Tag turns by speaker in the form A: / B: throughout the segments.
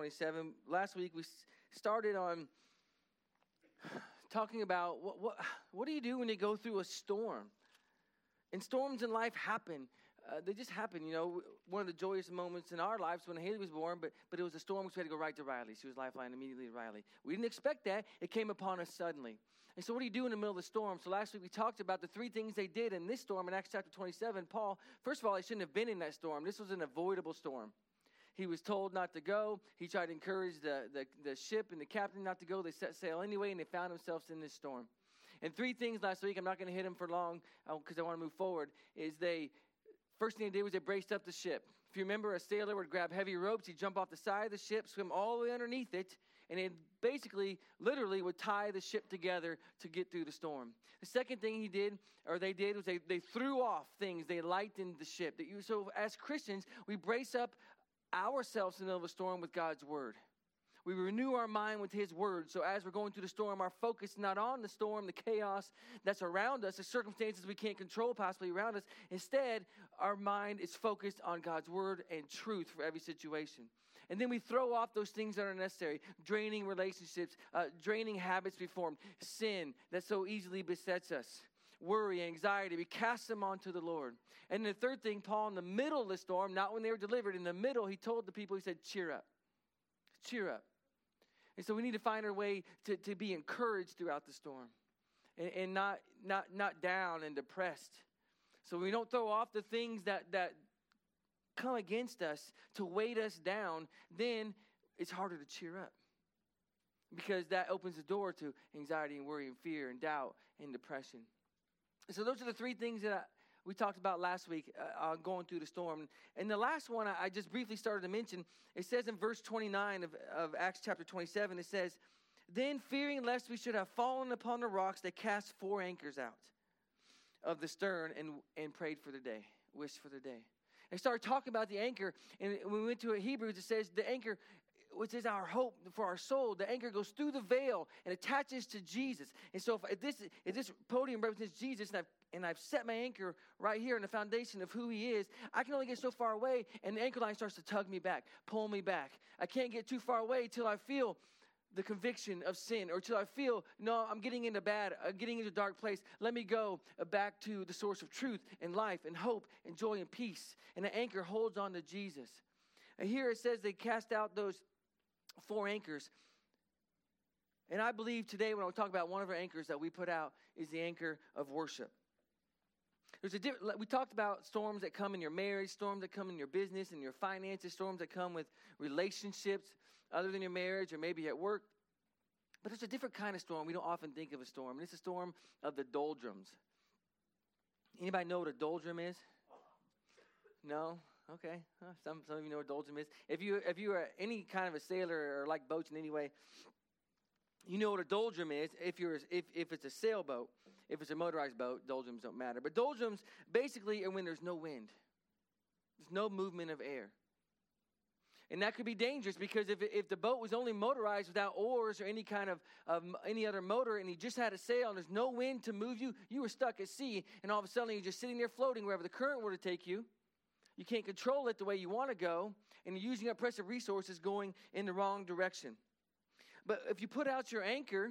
A: 27. Last week we started on talking about what do you do when you go through a storm? And storms in life happen. They just happen. You know, one of the joyous moments in our lives when Haley was born, but it was a storm which we had to go right to Riley. She was lifeline immediately to Riley. We didn't expect that. It came upon us suddenly. And so what do you do in the middle of the storm? So last week we talked about the three things they did in this storm in Acts chapter 27. Paul, first of all, he shouldn't have been in that storm. This was an avoidable storm. He was told not to go. He tried to encourage the ship and the captain not to go. They set sail anyway, and they found themselves in this storm. And three things last week, I'm not going to hit them for long because I want to move forward, is first thing they did was they braced up the ship. If you remember, a sailor would grab heavy ropes, he'd jump off the side of the ship, swim all the way underneath it, and it basically, literally would tie the ship together to get through the storm. The second thing they did was they threw off things. They lightened the ship. So as Christians, we brace up ourselves in the middle of a storm with God's word. We renew our mind with his word. So as we're going through the storm, our focus is not on the storm, the chaos that's around us, the circumstances we can't control possibly around us. Instead, our mind is focused on God's word and truth for every situation. And then we throw off those things that are necessary, draining relationships, draining habits we formed, sin that so easily besets us, worry, anxiety. We cast them onto the Lord. And the third thing, Paul, in the middle of the storm, not when they were delivered, in the middle, he told the people, he said, cheer up. Cheer up. And so we need to find our way to be encouraged throughout the storm and not down and depressed. So we don't throw off the things that come against us to weight us down, then it's harder to cheer up. Because that opens the door to anxiety and worry and fear and doubt and depression. So those are the three things that we talked about last week going through the storm. And the last one I just briefly started to mention, it says in verse 29 of Acts chapter 27, it says, then fearing lest we should have fallen upon the rocks, they cast 4 anchors out of the stern and prayed for the day, wished for the day. They started talking about the anchor, and when we went to Hebrews, it says the anchor, which is our hope for our soul, the anchor goes through the veil and attaches to Jesus. And so if this podium represents Jesus, and I've set my anchor right here in the foundation of who he is, I can only get so far away, and the anchor line starts to tug me back, pull me back. I can't get too far away till I feel the conviction of sin, or till I feel, no, I'm getting into bad, I'm getting into a dark place. Let me go back to the source of truth and life and hope and joy and peace. And the anchor holds on to Jesus. And here it says they cast out those 4 anchors. And I believe today when I talk about one of our anchors that we put out is the anchor of worship. We talked about storms that come in your marriage, storms that come in your business and your finances, storms that come with relationships other than your marriage or maybe at work. But there's a different kind of storm. We don't often think of a storm. And it's a storm of the doldrums. Anybody know what a doldrum is? No? Okay. Some of you know what doldrum is. If you are any kind of a sailor or like boats in any way, you know what a doldrum is. If it's a sailboat, if it's a motorized boat, doldrums don't matter. But doldrums basically are when there's no wind. There's no movement of air. And that could be dangerous because if the boat was only motorized without oars or any kind of any other motor and you just had a sail and there's no wind to move you, you were stuck at sea and all of a sudden you're just sitting there floating wherever the current were to take you. You can't control it the way you want to go and you're using up precious resources going in the wrong direction. But if you put out your anchor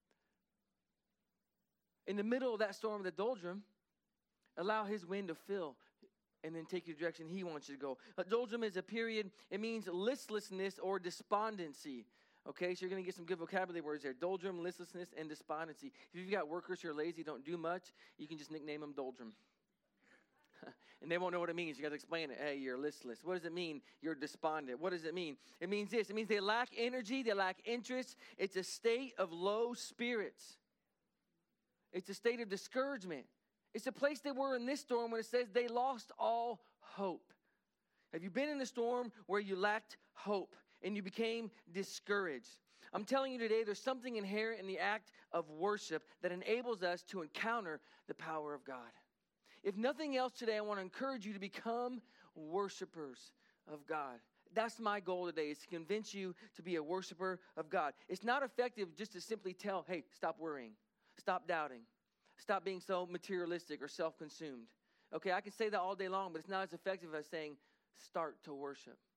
A: in the middle of that storm of the doldrum, allow his wind to fill and then take you the direction he wants you to go. A doldrum is a period, it means listlessness or despondency. Okay, so you're going to get some good vocabulary words there. Doldrum, listlessness, and despondency. If you've got workers who are lazy, don't do much, you can just nickname them doldrum. And they won't know what it means. You got to explain it. Hey, you're listless. What does it mean? You're despondent. What does it mean? It means this. It means they lack energy. They lack interest. It's a state of low spirits. It's a state of discouragement. It's a place they were in this storm when it says they lost all hope. Have you been in a storm where you lacked hope and you became discouraged? I'm telling you today, there's something inherent in the act of worship that enables us to encounter the power of God. If nothing else today, I want to encourage you to become worshipers of God. That's my goal today, is to convince you to be a worshiper of God. It's not effective just to simply tell, hey, stop worrying, stop doubting, stop being so materialistic or self-consumed. Okay, I can say that all day long, but it's not as effective as saying, start to worship.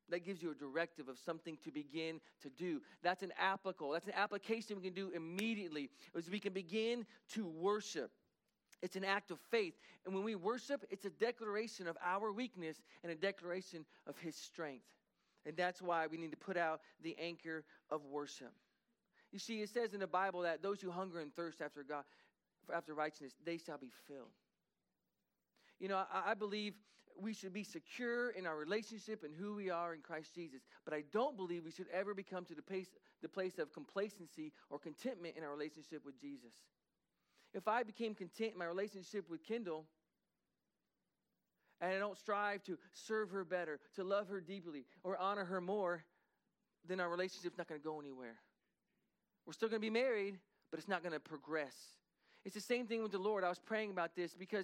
A: That gives you a directive of something to begin to do. That's an applicable. That's an application we can do immediately. As we can begin to worship. It's an act of faith. And when we worship, it's a declaration of our weakness and a declaration of his strength. And that's why we need to put out the anchor of worship. You see, it says in the Bible that those who hunger and thirst after God, after righteousness, they shall be filled. You know, I believe we should be secure in our relationship and who we are in Christ Jesus. But I don't believe we should ever become to the place of complacency or contentment in our relationship with Jesus. If I became content in my relationship with Kendall, and I don't strive to serve her better, to love her deeply, or honor her more, then our relationship's not going to go anywhere. We're still going to be married, but it's not going to progress. It's the same thing with the Lord. I was praying about this because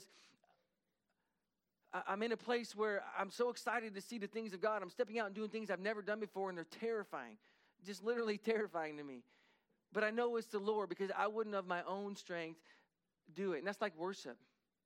A: I'm in a place where I'm so excited to see the things of God. I'm stepping out and doing things I've never done before, and they're terrifying, just literally terrifying to me. But I know it's the Lord because I wouldn't of my own strength do it. And that's like worship.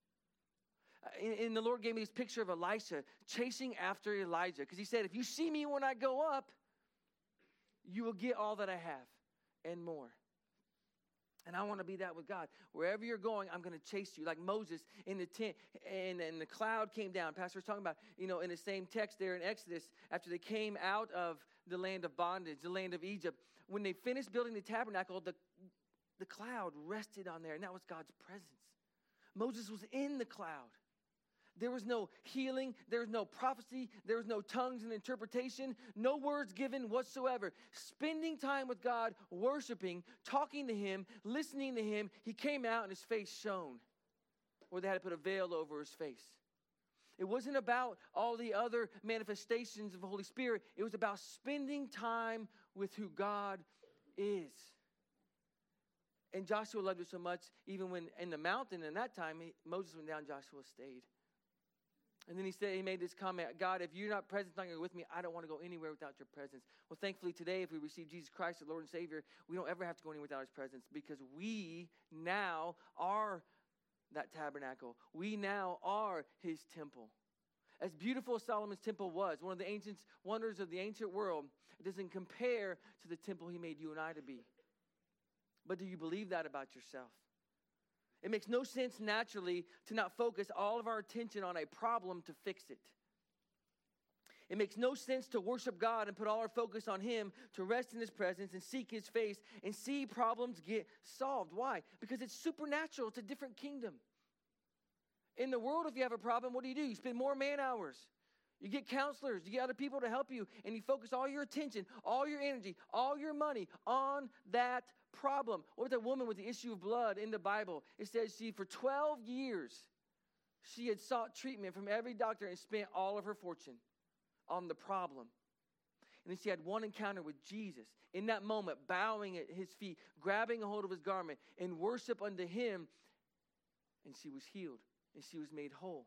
A: And the Lord gave me this picture of Elisha chasing after Elijah because he said, if you see me when I go up, you will get all that I have and more. And I want to be that with God. Wherever you're going, I'm going to chase you. Like Moses in the tent, and the cloud came down. Pastor was talking about, in the same text there in Exodus, after they came out of the land of bondage, the land of Egypt, when they finished building the tabernacle, the cloud rested on there, and that was God's presence. Moses was in the cloud. There was no healing. There was no prophecy. There was no tongues and interpretation. No words given whatsoever. Spending time with God, worshiping, talking to him, listening to him, he came out and his face shone. Or they had to put a veil over his face. It wasn't about all the other manifestations of the Holy Spirit. It was about spending time with who God is. And Joshua loved it so much, even when in the mountain, in that time, Moses went down, Joshua stayed. And then he made this comment, God, if you're not present, not with me, I don't want to go anywhere without your presence. Well, thankfully today, if we receive Jesus Christ, the Lord and Savior, we don't ever have to go anywhere without his presence because we now are that tabernacle. We now are his temple. As beautiful as Solomon's temple was, one of the ancient wonders of the ancient world, it doesn't compare to the temple he made you and I to be. But do you believe that about yourself? It makes no sense naturally to not focus all of our attention on a problem to fix it. It makes no sense to worship God and put all our focus on him, to rest in his presence and seek his face and see problems get solved. Why? Because it's supernatural. It's a different kingdom. In the world, if you have a problem, what do? You spend more man hours. You get counselors. You get other people to help you. And you focus all your attention, all your energy, all your money on that problem. Or with that woman with the issue of blood in the Bible. It says for 12 years, she had sought treatment from every doctor and spent all of her fortune on the problem. And then she had one encounter with Jesus. In that moment, bowing at his feet, grabbing a hold of his garment, and worship unto him. And she was healed. And she was made whole.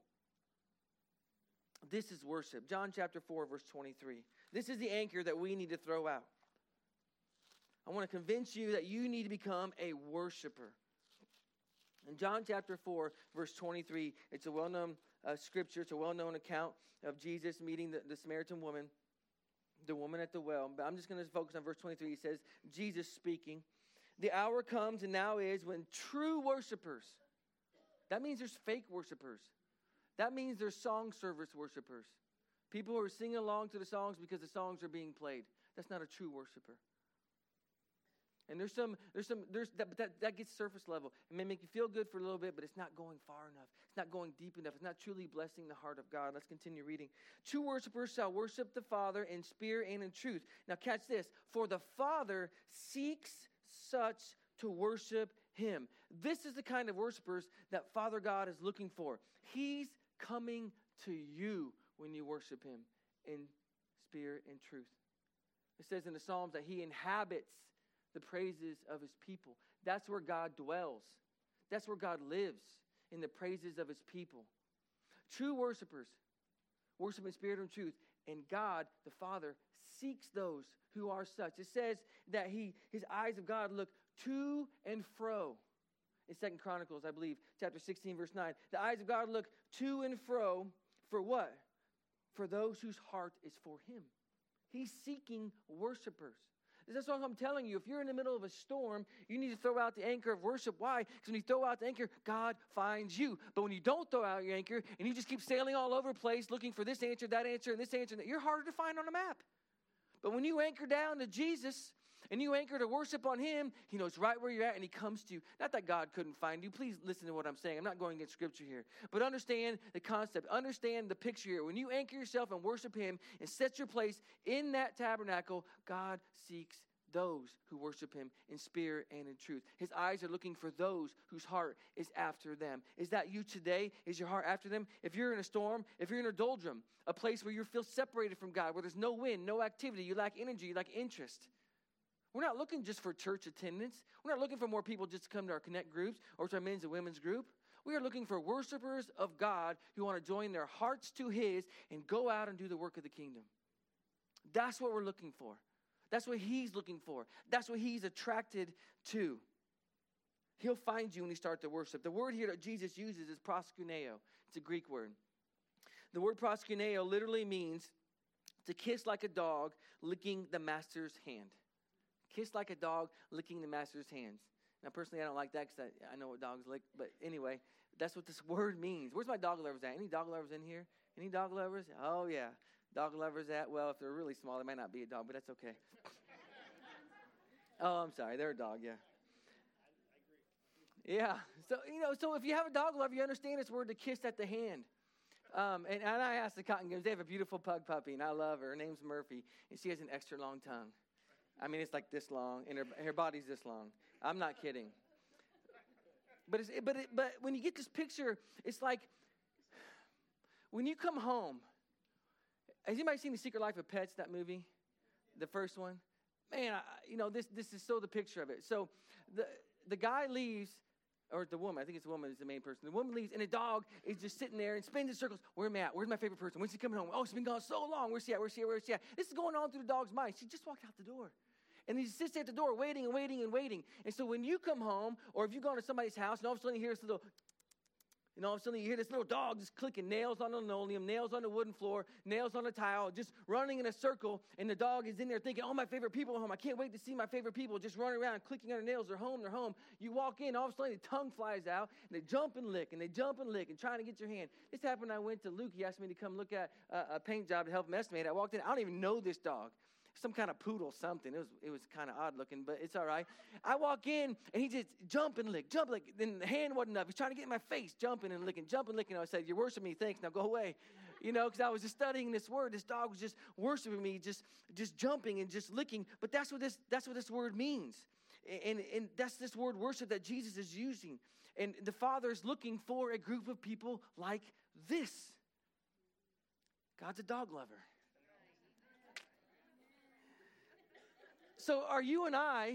A: This is worship. John chapter 4, verse 23. This is the anchor that we need to throw out. I want to convince you that you need to become a worshiper. In John chapter 4, verse 23, it's a well-known scripture. It's a well-known account of Jesus meeting the Samaritan woman, the woman at the well. But I'm just going to focus on verse 23. It says, Jesus speaking, the hour comes and now is when true worshipers, that means there's fake worshipers. That means there's song service worshipers. People who are singing along to the songs because the songs are being played. That's not a true worshiper. And that gets surface level. It may make you feel good for a little bit, but it's not going far enough. It's not going deep enough. It's not truly blessing the heart of God. Let's continue reading. True worshipers shall worship the Father in spirit and in truth. Now catch this. For the Father seeks such to worship him. This is the kind of worshipers that Father God is looking for. He's coming to you when you worship him in spirit and truth. It says in the Psalms that he inhabits the praises of his people. That's where God dwells. That's where God lives, in the praises of his people. True worshipers worship in spirit and truth, and God, the Father, seeks those who are such. It says that his eyes of God look to and fro. In 2 Chronicles, I believe, chapter 16, verse 9. The eyes of God look to and fro for what? For those whose heart is for him. He's seeking worshipers. That's what I'm telling you. If you're in the middle of a storm, you need to throw out the anchor of worship. Why? Because when you throw out the anchor, God finds you. But when you don't throw out your anchor and you just keep sailing all over the place looking for this answer, and this answer, you're harder to find on a map. But when you anchor down to Jesus and you anchor to worship on him, he knows right where you're at and he comes to you. Not that God couldn't find you. Please listen to what I'm saying. I'm not going against scripture here. But understand the concept. Understand the picture here. When you anchor yourself and worship him and set your place in that tabernacle, God seeks those who worship him in spirit and in truth. His eyes are looking for those whose heart is after them. Is that you today? Is your heart after them? If you're in a storm, if you're in a doldrum, a place where you feel separated from God, where there's no wind, no activity, you lack energy, you lack interest. We're not looking just for church attendance. We're not looking for more people just to come to our connect groups or to our men's and women's group. We are looking for worshipers of God who want to join their hearts to his and go out and do the work of the kingdom. That's what we're looking for. That's what he's looking for. That's what he's attracted to. He'll find you when you start to worship. The word here that Jesus uses is proskuneo. It's a Greek word. The word proskuneo literally means to kiss like a dog licking the master's hand. Kiss like a dog licking the master's hands. Now, personally, I don't like that because I know what dogs lick. But anyway, that's what this word means. Where's my dog lovers at? Any dog lovers in here? Any dog lovers? Oh, yeah. Dog lovers at, well, if they're really small, they might not be a dog, but that's okay. Oh, I'm sorry. They're a dog, yeah. Yeah. So if you have a dog lover, you understand this word to kiss at the hand. And I asked the Cotton Games, they have a beautiful pug puppy, and I love her. Her name's Murphy, and she has an extra long tongue. I mean, it's like this long, and her body's this long. I'm not kidding. But when you get this picture, it's like when you come home. Has anybody seen The Secret Life of Pets, that movie? The first one? Man, this is so the picture of it. So the guy leaves, or the woman, I think it's the woman is the main person. The woman leaves, and the dog is just sitting there and spins in circles. Where am I at? Where's my favorite person? When's he coming home? Oh, she's been gone so long. Where's she at? Where's she at? Where's she at? This is going on through the dog's mind. She just walked out the door. And he sits at the door waiting and waiting and waiting. And so when you come home, or if you go to somebody's house, and all of a sudden you hear this little... And all of a sudden you hear this little dog just clicking, nails on the linoleum, nails on the wooden floor, nails on the tile, just running in a circle. And the dog is in there thinking, oh, my favorite people are home. I can't wait to see my favorite people just running around, clicking on their nails. They're home, they're home. You walk in, all of a sudden the tongue flies out, and they jump and lick, and trying to get your hand. This happened when I went to Luke. He asked me to come look at a paint job to help him estimate. I walked in. I don't even know this dog. Some kind of poodle something. It was kind of odd looking, but it's all right. I walk in, and he just jump and lick. Then the hand wasn't enough. He's trying to get in my face, jumping and licking. I said, you're worshiping me, thanks, now go away. Because I was just studying this word. This dog was just worshiping me, just jumping and just licking. But that's what this word means. And that's this word worship that Jesus is using. And the Father is looking for a group of people like this. God's a dog lover. So are you and I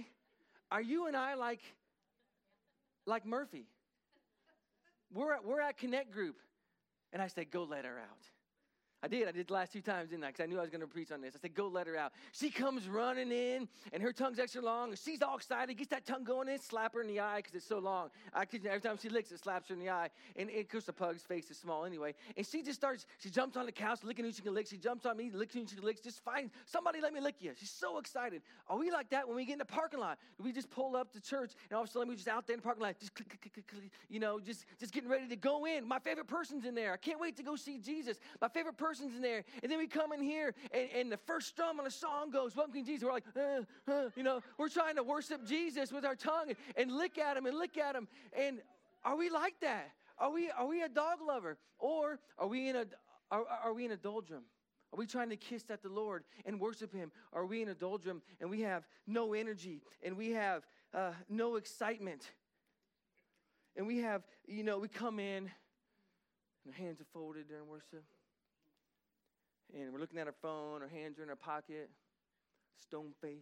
A: like Murphy? We're at Connect Group, and I said, go let her out. I did the last 2 times, didn't I? Because I knew I was going to preach on this. I said, go let her out. She comes running in, and her tongue's extra long, and she's all excited, gets that tongue going in, slap her in the eye because it's so long. Every time she licks, it slaps her in the eye. And of course, the pug's face is small anyway. And she jumps on the couch, licking who she can lick. She jumps on me, licking who she can lick. Just fine, somebody let me lick you. She's so excited. Are we like that when we get in the parking lot? Do we just pull up to church, and all of a sudden we're just out there in the parking lot, just click, click, click, click, just getting ready to go in. My favorite person's in there. I can't wait to go see Jesus. My favorite person's in there. And then we come in here, and the first strum on the song goes, Welcome to Jesus. We're like, we're trying to worship Jesus with our tongue and lick at him. And are we like that? Are we a dog lover? Or are we in a doldrum? Are we trying to kiss at the Lord and worship him? Are we in a doldrum and we have no energy and we have no excitement? And we have, we come in and our hands are folded during worship. And we're looking at our phone, our hands are in our pocket, stone face.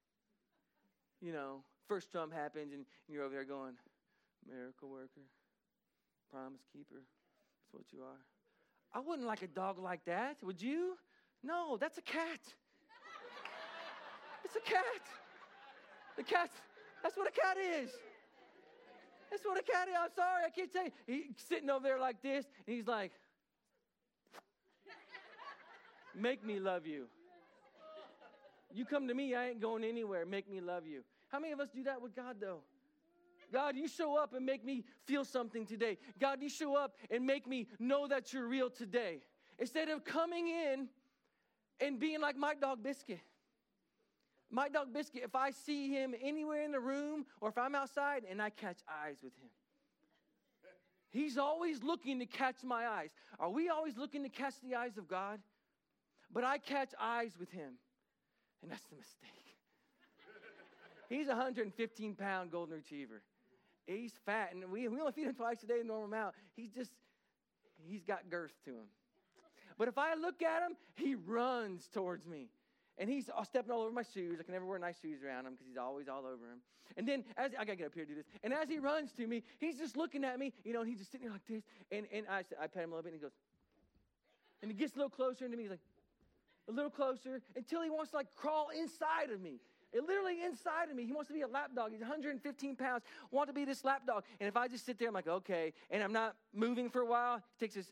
A: First drum happens, and you're over there going, miracle worker, promise keeper, that's what you are. I wouldn't like a dog like that, would you? No, that's a cat. It's a cat. That's what a cat is. That's what a cat is. I'm sorry, I can't tell you. He's sitting over there like this, and he's like, make me love you. You come to me, I ain't going anywhere. Make me love you. How many of us do that with God, though? God, you show up and make me feel something today. God, you show up and make me know that you're real today. Instead of coming in and being like my dog Biscuit. My dog Biscuit, if I see him anywhere in the room or if I'm outside and I catch eyes with him. He's always looking to catch my eyes. Are we always looking to catch the eyes of God? But I catch eyes with him. And that's the mistake. He's a 115-pound golden retriever. He's fat, and we only feed him twice a day, the normal amount. He's got girth to him. But if I look at him, he runs towards me. And he's stepping all over my shoes. I can never wear nice shoes around him because he's always all over him. And then, I got to get up here and do this. And as he runs to me, he's just looking at me, and he's just sitting there like this. And I pet him a little bit, and he goes, and he gets a little closer to me. He's like, a little closer, until he wants to crawl inside of me. Literally inside of me. He wants to be a lap dog. He's 115 pounds, want to be this lap dog. And if I just sit there, I'm like, okay, and I'm not moving for a while, he takes his,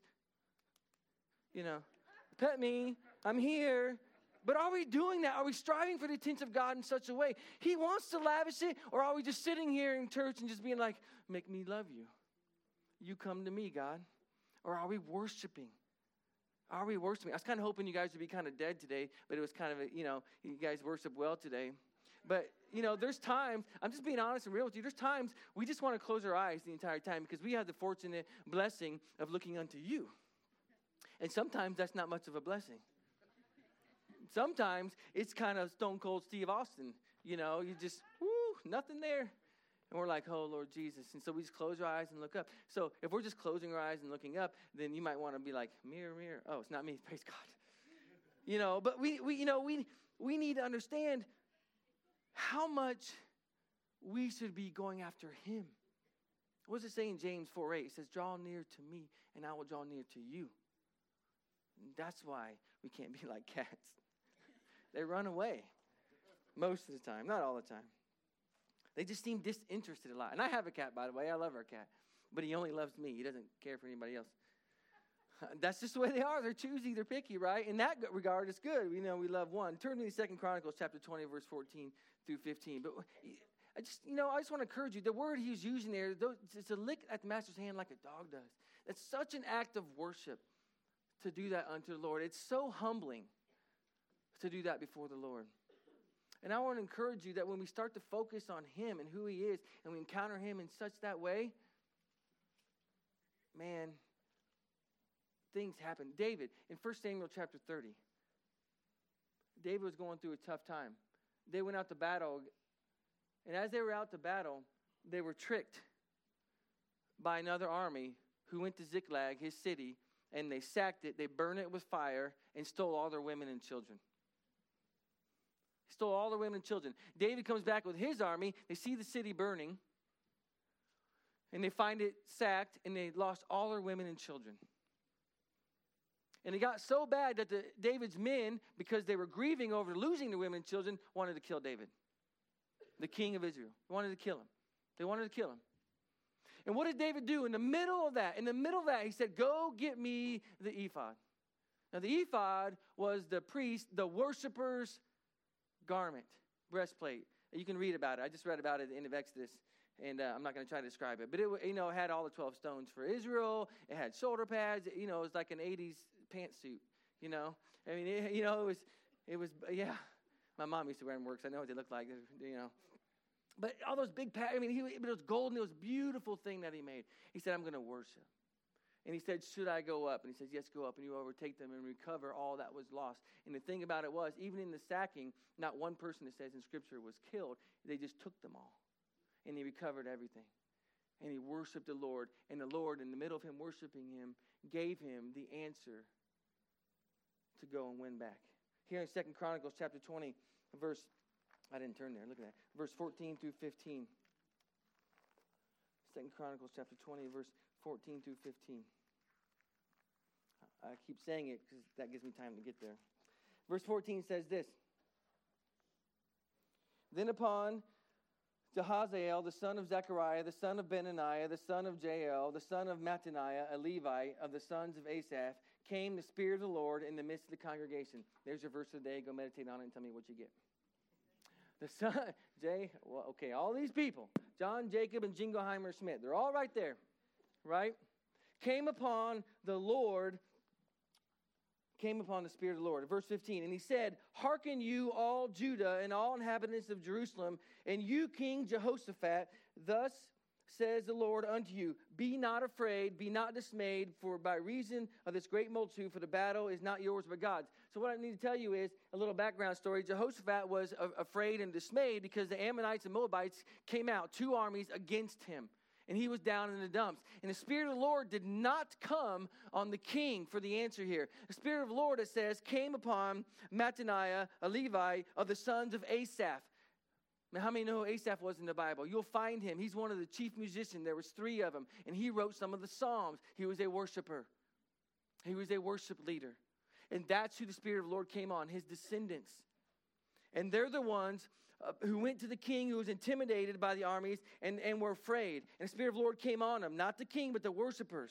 A: pet me, I'm here. But are we doing that? Are we striving for the attention of God in such a way? He wants to lavish it, or are we just sitting here in church and just being like, make me love you. You come to me, God. Or are we worshiping? Are we worshiping? I was kind of hoping you guys would be kind of dead today, but it was kind of, you guys worship well today. But, there's times, I'm just being honest and real with you, there's times we just want to close our eyes the entire time because we have the fortunate blessing of looking unto you. And sometimes that's not much of a blessing. Sometimes it's kind of Stone Cold Steve Austin. You just, nothing there. And we're like, oh, Lord Jesus. And so we just close our eyes and look up. So if we're just closing our eyes and looking up, then you might want to be like, mirror, mirror. Oh, it's not me. Praise God. But we need to understand how much we should be going after him. What does it say in James 4:8? It says, draw near to me, and I will draw near to you. And that's why we can't be like cats. They run away most of the time, not all the time. They just seem disinterested a lot. And I have a cat, by the way. I love our cat. But he only loves me. He doesn't care for anybody else. That's just the way they are. They're choosy. They're picky, right? In that regard, it's good. We love one. Turn to me 2 Chronicles chapter 20, verse 14 through 15. But I just want to encourage you. The word he's using there, it's a lick at the master's hand like a dog does. It's such an act of worship to do that unto the Lord. It's so humbling to do that before the Lord. And I want to encourage you that when we start to focus on him and who he is, and we encounter him in such that way, man, things happen. David, in 1 Samuel chapter 30, David was going through a tough time. They went out to battle, and as they were out to battle, they were tricked by another army who went to Ziklag, his city, and they sacked it, they burned it with fire, and stole all their women and children. Stole all their women and children. David comes back with his army. They see the city burning, and they find it sacked, and they lost all their women and children. And it got so bad that David's men, because they were grieving over losing their women and children, wanted to kill David, the king of Israel. They wanted to kill him. They wanted to kill him. And what did David do in the middle of that? In the middle of that, he said, go get me the ephod. Now, the ephod was the priest, the worshiper's garment, breastplate. You can read about it. I just read about it at the end of Exodus, and I'm not going to try to describe it. But it had all the 12 stones for Israel. It had shoulder pads. It was like an 80s pantsuit. I mean, it was. Yeah. My mom used to wear them works. I know what they look like. But all those big pads. I mean, it was golden. It was a beautiful thing that he made. He said, "I'm going to worship." And he said, should I go up? And he says, yes, go up, and you overtake them and recover all that was lost. And the thing about it was, even in the sacking, not one person, it says in Scripture, was killed. They just took them all. And he recovered everything. And he worshiped the Lord. And the Lord, in the middle of him worshiping him, gave him the answer to go and win back. Here in 2 Chronicles chapter 20, verse, I didn't turn there, look at that. Verse 14 through 15. 2 Chronicles chapter 20, verse 14 through 15. I keep saying it because that gives me time to get there. Verse 14 says this. Then upon Jahaziel, the son of Zechariah, the son of Benaniah, the son of Jael, the son of Mattaniah, a Levite of the sons of Asaph, came the Spirit of the Lord in the midst of the congregation. There's your verse of the day. Go meditate on it and tell me what you get. The son, all these people, John, Jacob, and Jingleheimer Smith, they're all right there, right? Came upon the Spirit of the Lord. Verse 15, and he said, hearken you all Judah and all inhabitants of Jerusalem, and you King Jehoshaphat, thus says the Lord unto you, be not afraid, be not dismayed, for by reason of this great multitude, for the battle is not yours but God's. So what I need to tell you is a little background story. Jehoshaphat was afraid and dismayed because the Ammonites and Moabites came out, two armies against him. And he was down in the dumps. And the Spirit of the Lord did not come on the king for the answer here. The Spirit of the Lord, it says, came upon Mattaniah, a Levite, of the sons of Asaph. Now, how many know who Asaph was in the Bible? You'll find him. He's one of the chief musicians. There was 3 of them. And he wrote some of the Psalms. He was a worshiper. He was a worship leader. And that's who the Spirit of the Lord came on, his descendants. And they're the ones who went to the king, who was intimidated by the armies and were afraid. And the Spirit of the Lord came on them. Not the king, but the worshipers.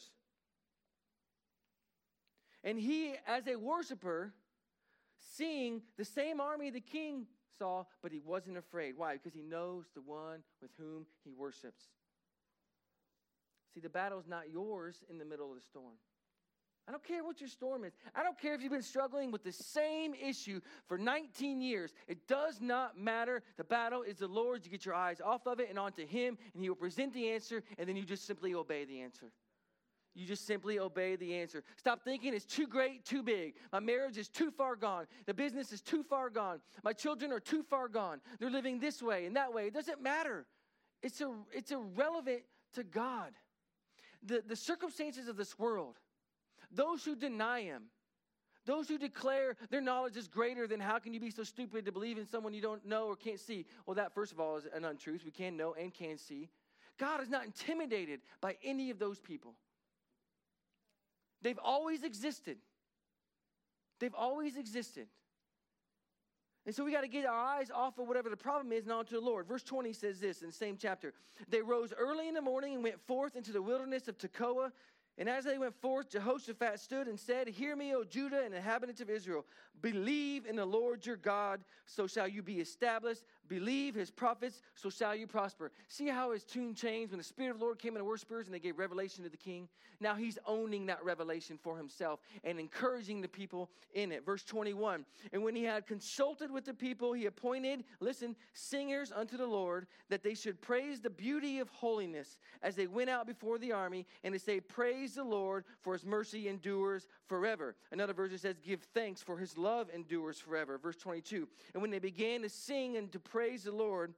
A: And he, as a worshiper, seeing the same army the king saw, but he wasn't afraid. Why? Because he knows the one with whom he worships. See, the battle is not yours in the middle of the storm. I don't care what your storm is. I don't care if you've been struggling with the same issue for 19 years. It does not matter. The battle is the Lord's. You get your eyes off of it and onto him, and he will present the answer, and then you just simply obey the answer. You just simply obey the answer. Stop thinking it's too great, too big. My marriage is too far gone. The business is too far gone. My children are too far gone. They're living this way and that way. It doesn't matter. It's irrelevant to God. The circumstances of this world, those who deny him, those who declare their knowledge is greater than how can you be so stupid to believe in someone you don't know or can't see? Well, that, first of all, is an untruth. We can know and can see. God is not intimidated by any of those people. They've always existed. They've always existed. And so we got to get our eyes off of whatever the problem is and onto the Lord. Verse 20 says this in the same chapter. They rose early in the morning and went forth into the wilderness of Tekoa. And as they went forth, Jehoshaphat stood and said, hear me, O Judah and inhabitants of Israel. Believe in the Lord your God, so shall you be established. Believe his prophets, so shall you prosper. See how his tune changed when the Spirit of the Lord came into worshipers and they gave revelation to the king? Now he's owning that revelation for himself and encouraging the people in it. Verse 21, and when he had consulted with the people, he appointed, listen, singers unto the Lord, that they should praise the beauty of holiness as they went out before the army, and to say, praise the Lord, for his mercy endures forever. Another version says, give thanks, for his love endures forever. Verse 22, and when they began to sing and to praise the Lord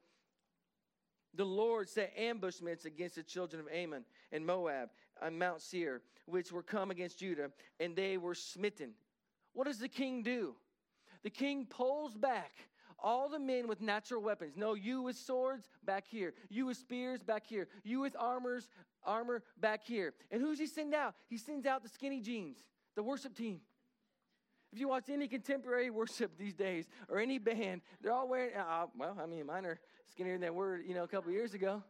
A: set ambushments against the children of Ammon and Moab on Mount Seir, which were come against Judah, and they were smitten. What does the king do? The king pulls back all the men with natural weapons. No, you with swords, back here. You with spears, back here. You with armor, back here. And who's he send out? He sends out the skinny jeans, the worship team. If you watch any contemporary worship these days or any band, they're all wearing, mine are skinnier than they were, a couple years ago.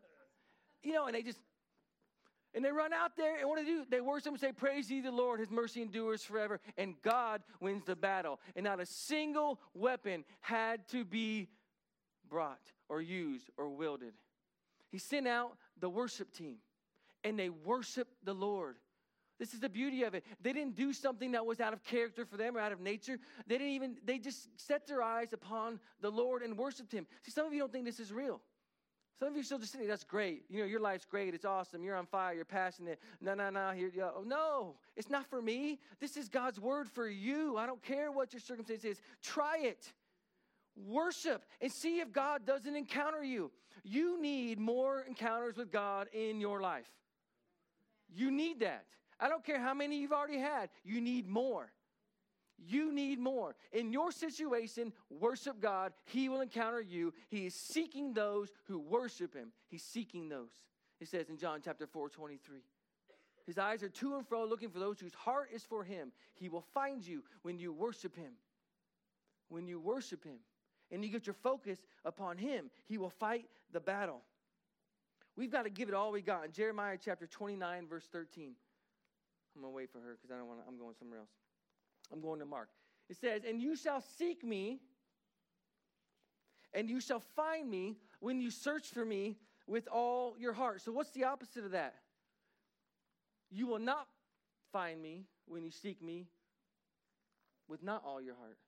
A: And they run out there, and what do? They worship and say, praise ye the Lord, his mercy endures forever, and God wins the battle. And not a single weapon had to be brought or used or wielded. He sent out the worship team, and they worshiped the Lord. This is the beauty of it. They didn't do something that was out of character for them or out of nature. They just set their eyes upon the Lord and worshiped him. See, some of you don't think this is real. Some of you are still just sitting, that's great. Your life's great. It's awesome. You're on fire. You're passionate. No, it's not for me. This is God's word for you. I don't care what your circumstance is. Try it. Worship and see if God doesn't encounter you. You need more encounters with God in your life. You need that. I don't care how many you've already had. You need more. You need more. In your situation, worship God. He will encounter you. He is seeking those who worship him. He's seeking those. It says in John chapter 4:23. His eyes are to and fro looking for those whose heart is for him. He will find you when you worship him. When you worship him and you get your focus upon him, he will fight the battle. We've got to give it all we got. In Jeremiah chapter 29, verse 13. I'm going to wait for her because I'm going somewhere else. I'm going to Mark. It says, and you shall seek me And you shall find me when you search for me with all your heart. So what's the opposite of that? You will not find me when you seek me with not all your heart.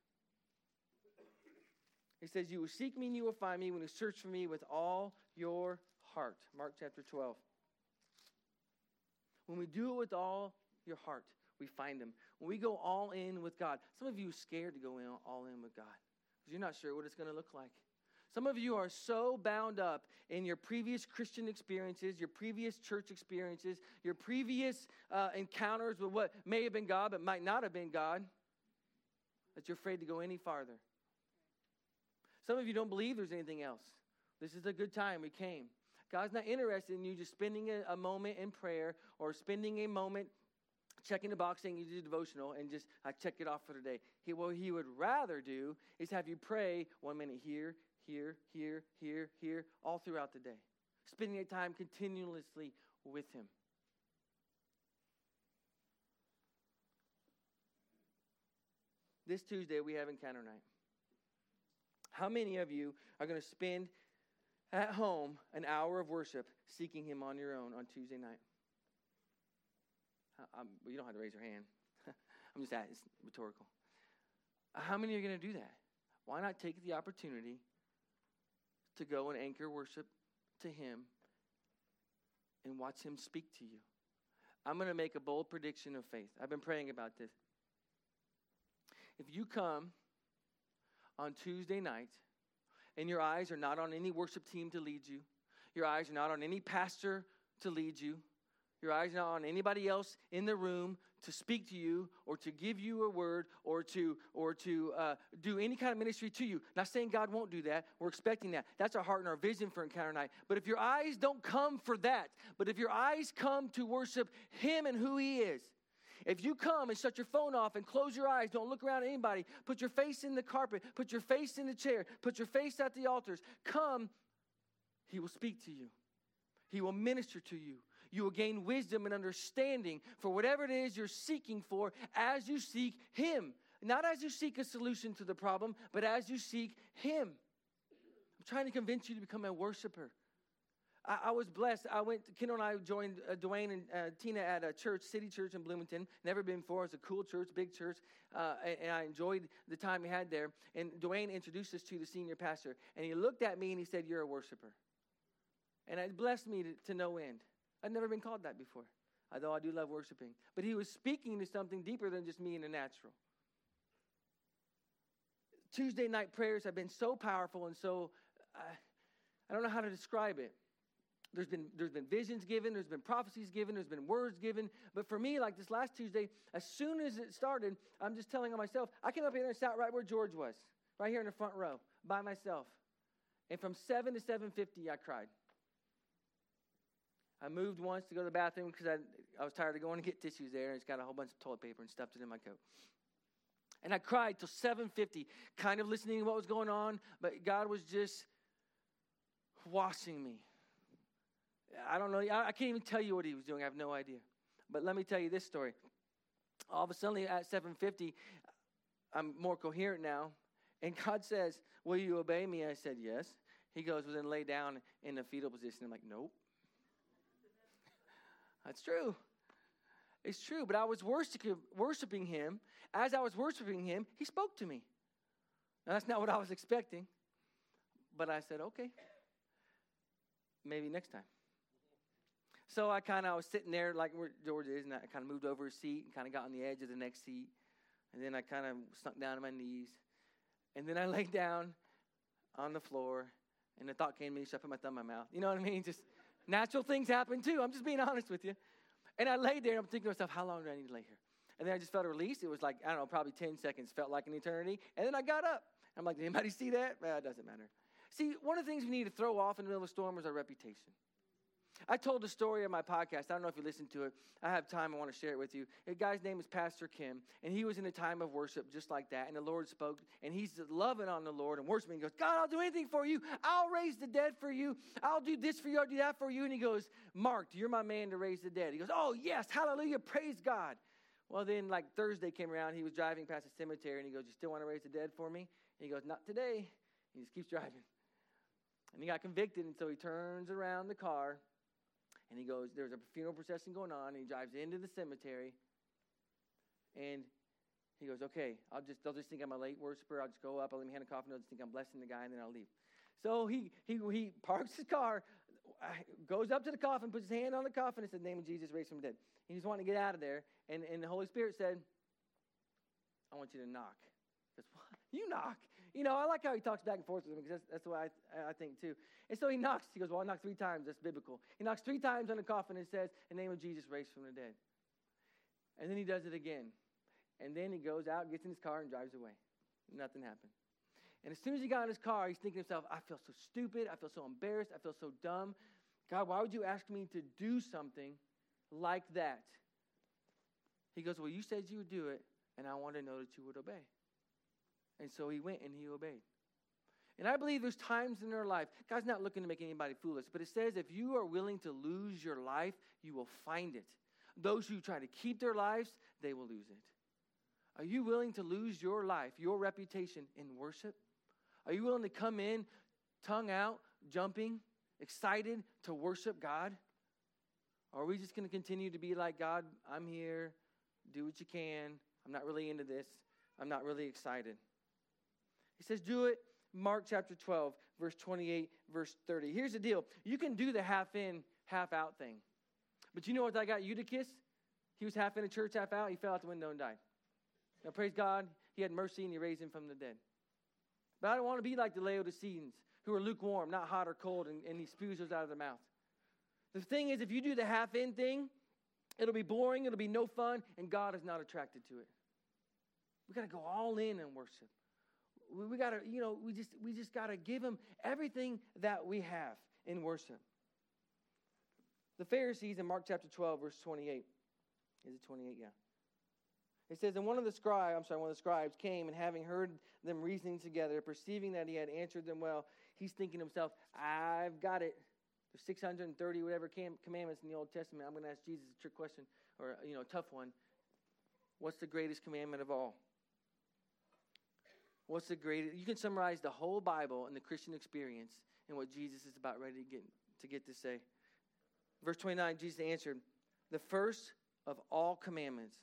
A: He says, you will seek me and you will find me when you search for me with all your heart. Mark chapter 12. When we do it with all your heart, we find him. When we go all in with God. Some of you are scared to go all in with God because you're not sure what it's going to look like. Some of you are so bound up in your previous Christian experiences, your previous church experiences, your previous encounters with what may have been God but might not have been God, that you're afraid to go any farther. Some of you don't believe there's anything else. This is a good time. We came. God's not interested in you just spending a moment in prayer or spending a moment checking the box saying you did a devotional and just check it off for the day. What he would rather do is have you pray 1 minute here, all throughout the day. Spending your time continuously with him. This Tuesday we have Encounter Night. How many of you are going to spend at home an hour of worship seeking him on your own on Tuesday night? You don't have to raise your hand. I'm just asking. It's rhetorical. How many are going to do that? Why not take the opportunity to go and anchor worship to him and watch him speak to you? I'm going to make a bold prediction of faith. I've been praying about this. If you come on Tuesday night and your eyes are not on any worship team to lead you, your eyes are not on any pastor to lead you, your eyes are not on anybody else in the room to speak to you or to give you a word or to do any kind of ministry to you. Not saying God won't do that. We're expecting that. That's our heart and our vision for Encounter Night. But if your eyes don't come for that, but if your eyes come to worship him and who he is, if you come and shut your phone off and close your eyes, don't look around at anybody, put your face in the carpet, put your face in the chair, put your face at the altars, come, he will speak to you. He will minister to you. You will gain wisdom and understanding for whatever it is you're seeking for as you seek him. Not as you seek a solution to the problem, but as you seek him. I'm trying to convince you to become a worshiper. I was blessed. Kendall and I joined Dwayne and Tina at a church, City Church in Bloomington. Never been before. It's a cool church, big church. And I enjoyed the time we had there. And Dwayne introduced us to the senior pastor. And he looked at me and he said, "You're a worshiper." And it blessed me to no end. I'd never been called that before, although I do love worshiping. But he was speaking to something deeper than just me in the natural. Tuesday night prayers have been so powerful and so, I don't know how to describe it. There's been visions given, there's been prophecies given, there's been words given. But for me, like this last Tuesday, as soon as it started, I'm just telling on myself, I came up here and sat right where George was, right here in the front row, by myself. And from 7 to 7:50, I cried. I moved once to go to the bathroom because I was tired of going to get tissues there. And it's got a whole bunch of toilet paper and stuffed it in my coat. And I cried till 7:50, kind of listening to what was going on. But God was just washing me. I don't know. I can't even tell you what he was doing. I have no idea. But let me tell you this story. All of a sudden at 7:50, I'm more coherent now. And God says, "Will you obey me?" I said, "Yes." He goes, "Well, then lay down in the fetal position." I'm like, "Nope." That's true. It's true. But I was worshiping him. As I was worshiping him, he spoke to me. Now, that's not what I was expecting. But I said, okay, maybe next time. So I was sitting there like where George is, and I kind of moved over a seat and kind of got on the edge of the next seat. And then I kind of sunk down on my knees. And then I laid down on the floor, and the thought came to me, should I put my thumb in my mouth? You know what I mean? Just natural things happen too. I'm just being honest with you. And I laid there and I'm thinking to myself, how long do I need to lay here? And then I just felt a release. It was like, I don't know, probably 10 seconds. Felt like an eternity. And then I got up. I'm like, did anybody see that? Well, it doesn't matter. See, one of the things we need to throw off in the middle of a storm is our reputation. I told the story on my podcast. I don't know if you listened to it. I have time. I want to share it with you. The guy's name is Pastor Kim, and he was in a time of worship just like that, and the Lord spoke, and he's loving on the Lord and worshiping. He goes, "God, I'll do anything for you. I'll raise the dead for you. I'll do this for you. I'll do that for you." And he goes, "Mark, you're my man to raise the dead." He goes, "Oh, yes, hallelujah, praise God." Well, then, like Thursday came around, he was driving past the cemetery, and he goes, "You still want to raise the dead for me?" And he goes, "Not today." He just keeps driving. And he got convicted, and so he turns around the car, and he goes, there's a funeral procession going on, and he drives into the cemetery, and he goes, okay, they'll just think I'm a late worshiper. I'll just go up, I'll let me hand a coffin, they'll just think I'm blessing the guy, and then I'll leave. So he parks his car, goes up to the coffin, puts his hand on the coffin, and said, name of Jesus, raised from the dead. He just wanted to get out of there, and the Holy Spirit said, I want you to knock. He goes, what? You knock? You know, I like how he talks back and forth with him, because that's what I think too. And so he knocks. He goes, well, I knocked 3 times. That's biblical. He knocks 3 times on the coffin and says, in the name of Jesus, raised from the dead. And then he does it again. And then he goes out, gets in his car, and drives away. Nothing happened. And as soon as he got in his car, he's thinking to himself, I feel so stupid. I feel so embarrassed. I feel so dumb. God, why would you ask me to do something like that? He goes, well, you said you would do it, and I want to know that you would obey. And so he went and he obeyed. And I believe there's times in our life, God's not looking to make anybody foolish, but it says if you are willing to lose your life, you will find it. Those who try to keep their lives, they will lose it. Are you willing to lose your life, your reputation in worship? Are you willing to come in, tongue out, jumping, excited to worship God? Or are we just going to continue to be like, God, I'm here, do what you can. I'm not really into this. I'm not really excited. He says, do it. Mark chapter 12, verse 28, verse 30. Here's the deal. You can do the half in, half out thing. But you know what I got Eutychus? He was half in a church, half out. He fell out the window and died. Now, praise God, he had mercy and he raised him from the dead. But I don't want to be like the Laodiceans who are lukewarm, not hot or cold, and he spews those out of their mouth. The thing is, if you do the half in thing, it'll be boring, it'll be no fun, and God is not attracted to it. We got to go all in worship. We got to, we just got to give him everything that we have in worship. The Pharisees in Mark chapter 12, verse 28. Is it 28? Yeah. It says, and one of the scribes came, and having heard them reasoning together, perceiving that he had answered them well, he's thinking to himself, I've got it. There's 630 whatever commandments in the Old Testament. I'm going to ask Jesus a trick question, or a tough one. What's the greatest commandment of all? What's the greatest? You can summarize the whole Bible and the Christian experience and what Jesus is about ready to get to say. Verse 29, Jesus answered, the first of all commandments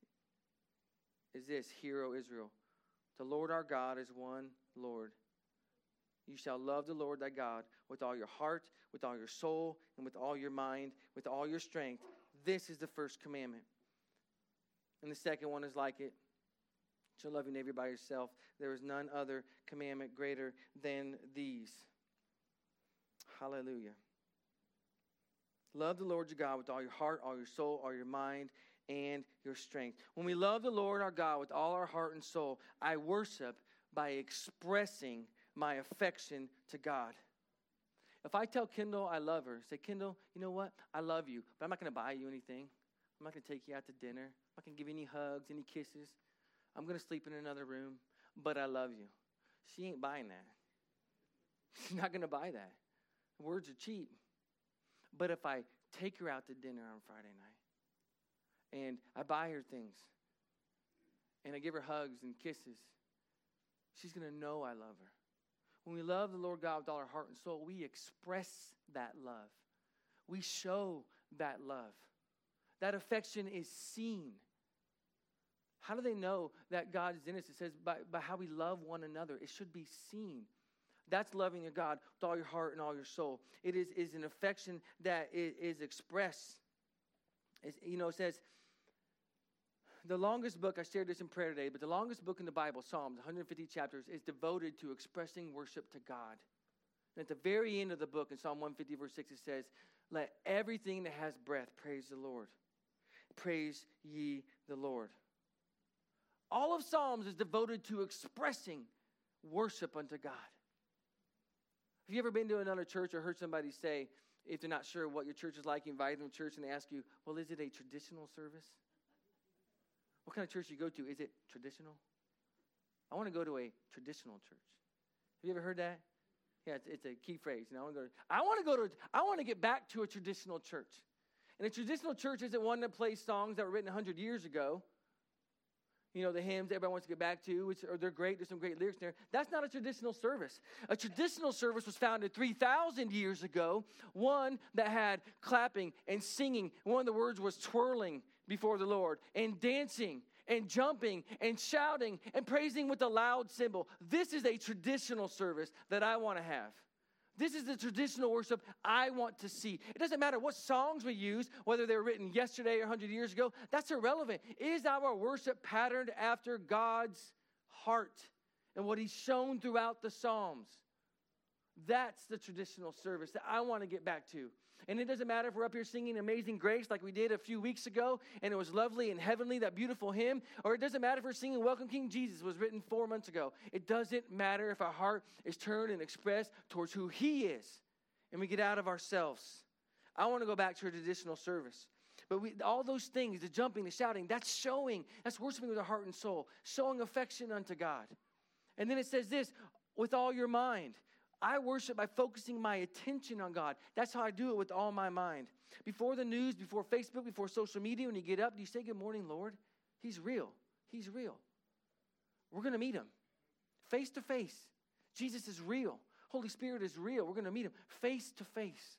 A: is this, Hear, O Israel, the Lord our God is one Lord. You shall love the Lord thy God with all your heart, with all your soul, and with all your mind, with all your strength. This is the first commandment. And the second one is like it. You shall love your neighbor by yourself. There is none other commandment greater than these. Hallelujah. Love the Lord your God with all your heart, all your soul, all your mind, and your strength. When we love the Lord our God with all our heart and soul, I worship by expressing my affection to God. If I tell Kendall I love her, say, Kendall, you know what? I love you, but I'm not going to buy you anything. I'm not going to take you out to dinner. I'm not going to give you any hugs, any kisses. I'm going to sleep in another room, but I love you. She ain't buying that. She's not going to buy that. Words are cheap. But if I take her out to dinner on Friday night, and I buy her things, and I give her hugs and kisses, she's going to know I love her. When we love the Lord God with all our heart and soul, we express that love. We show that love. That affection is seen. How do they know that God is in us? It says by how we love one another. It should be seen. That's loving a God with all your heart and all your soul. It is an affection that is expressed. It says, the longest book, I shared this in prayer today, but the longest book in the Bible, Psalms, 150 chapters, is devoted to expressing worship to God. And at the very end of the book, in Psalm 150, verse 6, it says, let everything that has breath praise the Lord. Praise ye the Lord. All of Psalms is devoted to expressing worship unto God. Have you ever been to another church or heard somebody say, if they're not sure what your church is like, you invite them to church and they ask you, well, is it a traditional service? What kind of church do you go to? Is it traditional? I want to go to a traditional church. Have you ever heard that? Yeah, it's a key phrase. I want to get back to a traditional church. And a traditional church isn't one that plays songs that were written 100 years ago. the hymns everybody wants to get back to, they're great. There's some great lyrics there. That's not a traditional service. A traditional service was founded 3,000 years ago, one that had clapping and singing. One of the words was twirling before the Lord, and dancing and jumping and shouting and praising with a loud cymbal. This is a traditional service that I want to have. This is the traditional worship I want to see. It doesn't matter what songs we use, whether they were written yesterday or 100 years ago. That's irrelevant. Is our worship patterned after God's heart and what He's shown throughout the Psalms? That's the traditional service that I want to get back to. And it doesn't matter if we're up here singing Amazing Grace like we did a few weeks ago, and it was lovely and heavenly, that beautiful hymn, or it doesn't matter if we're singing Welcome King Jesus was written 4 months ago. It doesn't matter if our heart is turned and expressed towards who He is, and we get out of ourselves. I want to go back to a traditional service. But all those things, the jumping, the shouting, that's worshiping with our heart and soul, showing affection unto God. And then it says this, with all your mind. I worship by focusing my attention on God. That's how I do it, with all my mind. Before the news, before Facebook, before social media, when you get up, do you say, good morning, Lord? He's real. He's real. We're going to meet Him face to face. Jesus is real. Holy Spirit is real. We're going to meet Him face to face.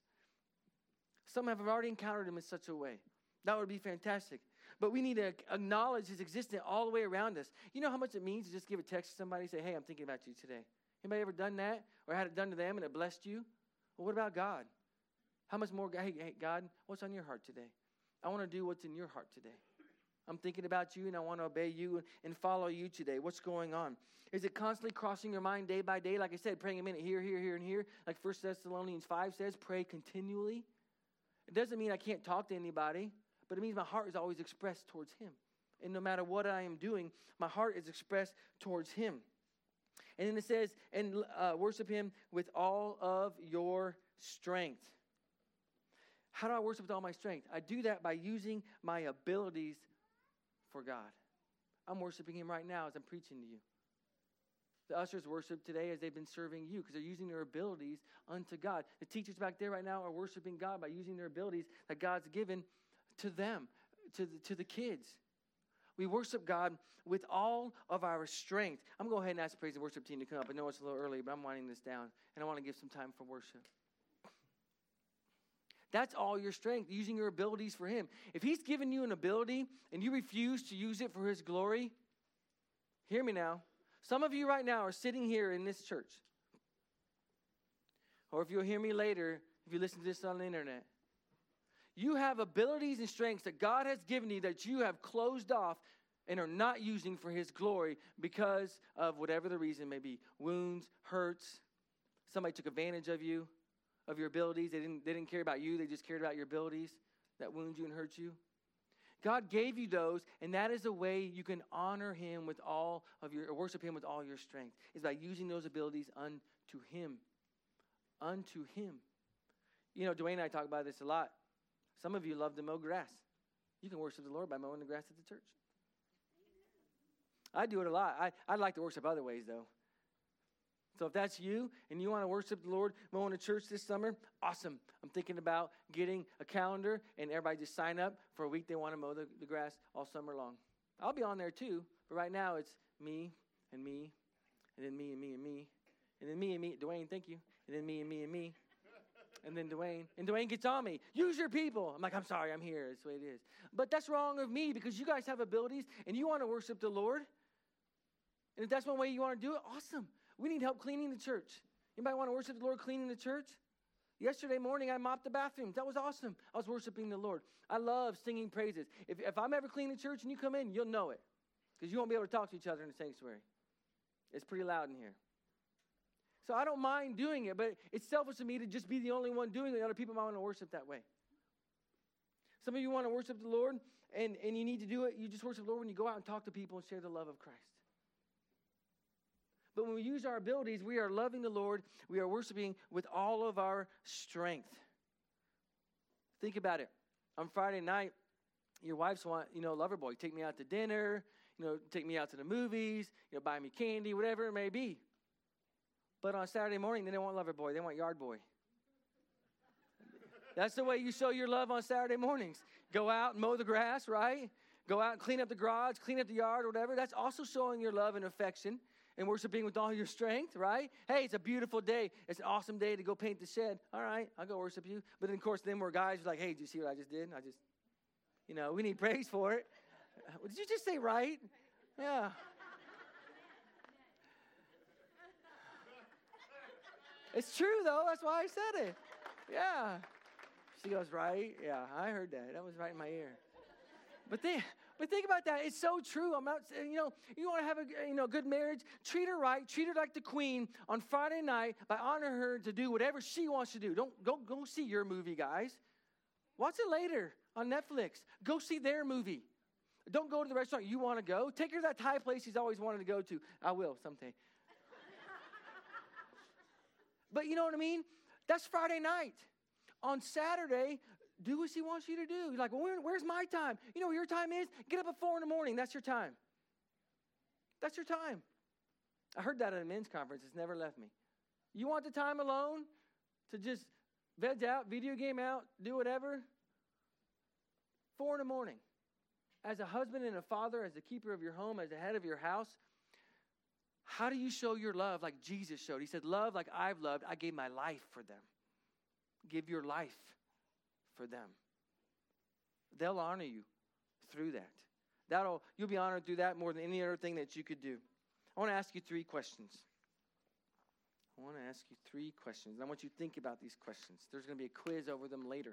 A: Some have already encountered Him in such a way. That would be fantastic. But we need to acknowledge His existence all the way around us. You know how much it means to just give a text to somebody and say, hey, I'm thinking about you today. Anybody ever done that or had it done to them and it blessed you? Well, what about God? How much more, hey, God, what's on your heart today? I want to do what's in your heart today. I'm thinking about you and I want to obey you and follow you today. What's going on? Is it constantly crossing your mind day by day? Like I said, praying a minute here, and here. Like 1 Thessalonians 5 says, pray continually. It doesn't mean I can't talk to anybody, but it means my heart is always expressed towards Him. And no matter what I am doing, my heart is expressed towards Him. And then it says, and worship Him with all of your strength. How do I worship with all my strength? I do that by using my abilities for God. I'm worshiping Him right now as I'm preaching to you. The ushers worship today as they've been serving you because they're using their abilities unto God. The teachers back there right now are worshiping God by using their abilities that God's given to them, to the kids. We worship God with all of our strength. I'm going to go ahead and ask the praise and worship team to come up. I know it's a little early, but I'm winding this down, and I want to give some time for worship. That's all your strength, using your abilities for Him. If He's given you an ability and you refuse to use it for His glory, hear me now. Some of you right now are sitting here in this church. Or if you'll hear me later, if you listen to this on the internet. You have abilities and strengths that God has given you that you have closed off and are not using for His glory because of whatever the reason may be. Wounds, hurts, somebody took advantage of you, of your abilities. They didn't care about you. They just cared about your abilities that wound you and hurt you. God gave you those, and that is a way you can honor Him with all of your, or worship Him with all your strength, is by using those abilities unto Him. Unto Him. You know, Dwayne and I talk about this a lot. Some of you love to mow grass. You can worship the Lord by mowing the grass at the church. I do it a lot. I'd like to worship other ways, though. So if that's you and you want to worship the Lord mowing a church this summer, awesome. I'm thinking about getting a calendar and everybody just sign up for a week they want to mow the grass all summer long. I'll be on there too, but right now it's me, and then me, and me, and me, and then me, and me. Dwayne, thank you. And then me, and me, and me. And then Dwayne. And Dwayne gets on me. Use your people. I'm like, I'm sorry, I'm here. That's the way it is. But that's wrong of me because you guys have abilities and you want to worship the Lord. And if that's one way you want to do it, awesome. We need help cleaning the church. Anybody want to worship the Lord cleaning the church? Yesterday morning, I mopped the bathrooms. That was awesome. I was worshiping the Lord. I love singing praises. If I'm ever cleaning the church and you come in, you'll know it. Because you won't be able to talk to each other in the sanctuary. It's pretty loud in here. So I don't mind doing it, but it's selfish of me to just be the only one doing it. Other people might want to worship that way. Some of you want to worship the Lord, and you need to do it. You just worship the Lord when you go out and talk to people and share the love of Christ. But when we use our abilities, we are loving the Lord. We are worshiping with all of our strength. Think about it. On Friday night, your wives want, lover boy, take me out to dinner, take me out to the movies, buy me candy, whatever it may be. But on Saturday morning, they don't want lover boy. They want yard boy. That's the way you show your love on Saturday mornings. Go out and mow the grass, right? go out and clean up the garage, clean up the yard, or whatever. That's also showing your love and affection and worshiping with all your strength, right? Hey, it's a beautiful day. It's an awesome day to go paint the shed. All right, I'll go worship you. But then, of course, then we're guys who are like, hey, did you see what I just did? We need praise for it. Did you just say right? Yeah. It's true, though. That's why I said it. Yeah. She goes, right? Yeah, I heard that. That was right in my ear. But think about that. It's so true. I'm not, you want to have a good marriage. Treat her right. Treat her like the queen on Friday night by honoring her to do whatever she wants to do. Don't go see your movie, guys. Watch it later on Netflix. Go see their movie. Don't go to the restaurant you want to go. Take her to that Thai place she's always wanted to go to. I will someday. But you know what I mean? That's Friday night. On Saturday, do what she wants you to do. You're like, well, where's my time? You know what your time is? Get up at 4 a.m. That's your time. That's your time. I heard that at a men's conference. It's never left me. You want the time alone to just veg out, video game out, do whatever? 4 a.m. As a husband and a father, as the keeper of your home, as the head of your house, how do you show your love like Jesus showed? He said, love like I've loved. I gave my life for them. Give your life for them. They'll honor you through that. You'll be honored through that more than any other thing that you could do. I want to ask you 3 questions. And I want you to think about these questions. There's going to be a quiz over them later.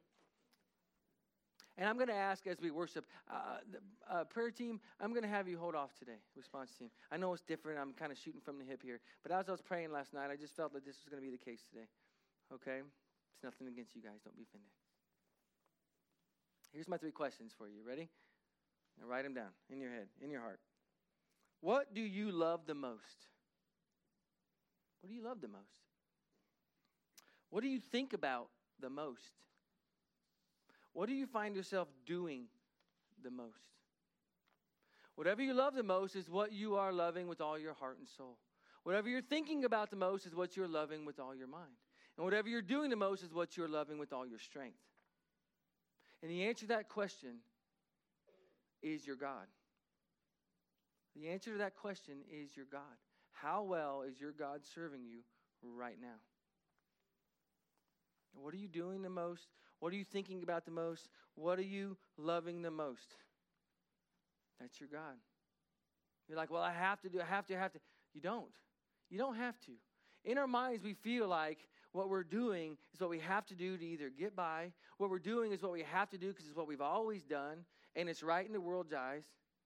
A: And I'm going to ask as we worship, the prayer team, I'm going to have you hold off today, response team. I know it's different. I'm kind of shooting from the hip here. But as I was praying last night, I just felt that this was going to be the case today. Okay? It's nothing against you guys. Don't be offended. Here's my 3 questions for you. Ready? Now write them down in your head, in your heart. What do you love the most? What do you love the most? What do you think about the most? What do you find yourself doing the most? Whatever you love the most is what you are loving with all your heart and soul. Whatever you're thinking about the most is what you're loving with all your mind. And whatever you're doing the most is what you're loving with all your strength. And the answer to that question is your God. The answer to that question is your God. How well is your God serving you right now? What are you doing the most? What are you thinking about the most? What are you loving the most? That's your God. You're like, well, I have to. You don't. You don't have to. In our minds, we feel like what we're doing is what we have to do to either get by. What we're doing is what we have to do because it's what we've always done, and it's right in the world's eyes.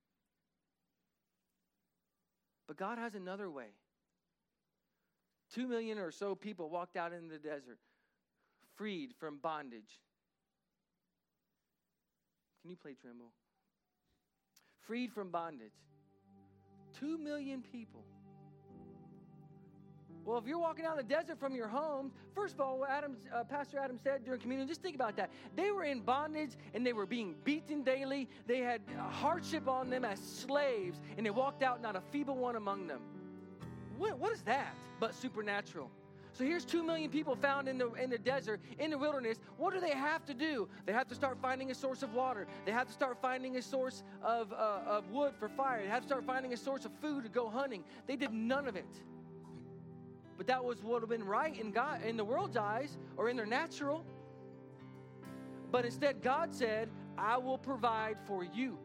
A: But God has another way. 2 million or so people walked out in the desert, freed from bondage. Can you play Tremble? Freed from bondage. 2 million people. Well, if you're walking out in the desert from your home, first of all, what Pastor Adam said during communion, just think about that. They were in bondage and they were being beaten daily. They had hardship on them as slaves, and they walked out, not a feeble one among them. What is that but supernatural? So here's 2 million people found in the desert, in the wilderness. What do they have to do? They have to start finding a source of water. They have to start finding a source of wood for fire. They have to start finding a source of food to go hunting. They did none of it. But that was what would have been right in the world's eyes or in their natural. But instead, God said, I will provide for you.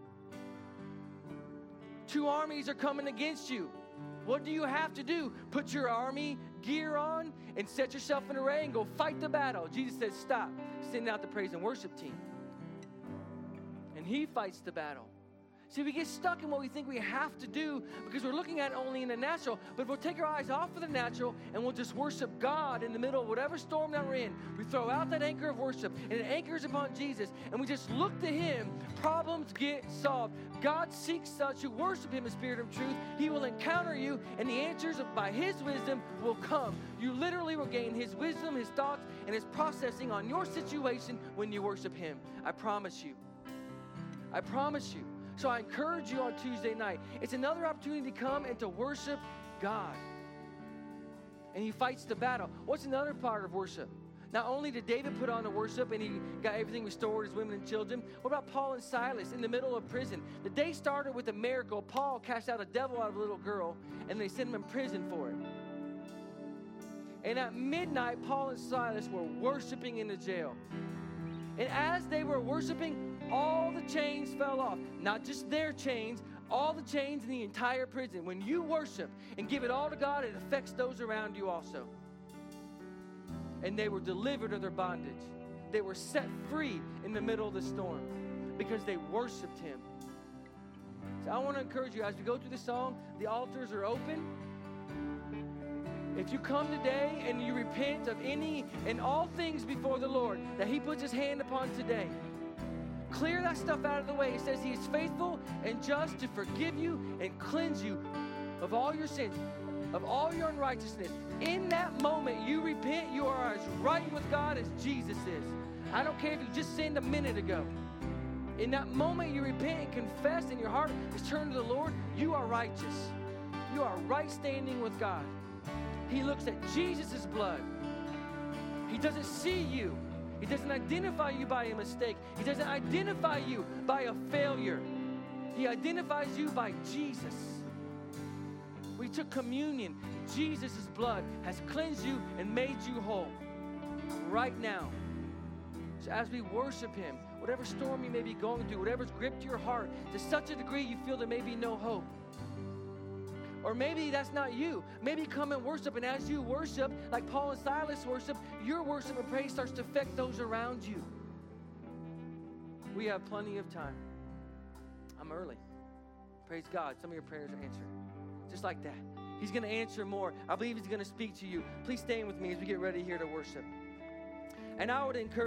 A: 2 armies are coming against you. What do you have to do? Put your army gear on and set yourself in array and go fight the battle. Jesus says, stop. Send out the praise and worship team. And he fights the battle. See, we get stuck in what we think we have to do because we're looking at it only in the natural. But if we'll take our eyes off of the natural and we'll just worship God in the middle of whatever storm that we're in, we throw out that anchor of worship and it anchors upon Jesus, and we just look to him, problems get solved. God seeks such who worship him in spirit and truth. He will encounter you, and the answers by his wisdom will come. You literally will gain his wisdom, his thoughts, and his processing on your situation when you worship him. I promise you. I promise you. So I encourage you on Tuesday night. It's another opportunity to come and to worship God. And he fights the battle. What's another part of worship? Not only did David put on the worship and he got everything restored, his women and children, what about Paul and Silas in the middle of prison? The day started with a miracle. Paul cast out a devil out of a little girl, and they sent him in prison for it. And at midnight, Paul and Silas were worshiping in the jail. And as they were worshiping, all the chains fell off. Not just their chains, all the chains in the entire prison. When you worship and give it all to God, it affects those around you also. And they were delivered of their bondage. They were set free in the middle of the storm because they worshiped him. So I want to encourage you, as we go through the song, the altars are open. If you come today and you repent of any and all things before the Lord that he puts his hand upon today, clear that stuff out of the way. It says he is faithful and just to forgive you and cleanse you of all your sins, of all your unrighteousness. In that moment you repent, you are as right with God as Jesus is. I don't care if you just sinned a minute ago. In that moment you repent and confess and your heart is turned to the Lord, you are righteous. You are right standing with God. He looks at Jesus' blood. He doesn't see you. He doesn't identify you by a mistake. He doesn't identify you by a failure. He identifies you by Jesus. We took communion. Jesus' blood has cleansed you and made you whole right now. So as we worship him, whatever storm you may be going through, whatever's gripped your heart, to such a degree you feel there may be no hope. Or maybe that's not you. Maybe come and worship, and as you worship, like Paul and Silas worship, your worship and praise starts to affect those around you. We have plenty of time. I'm early. Praise God. Some of your prayers are answered. Just like that. He's going to answer more. I believe he's going to speak to you. Please stand with me as we get ready here to worship. And I would encourage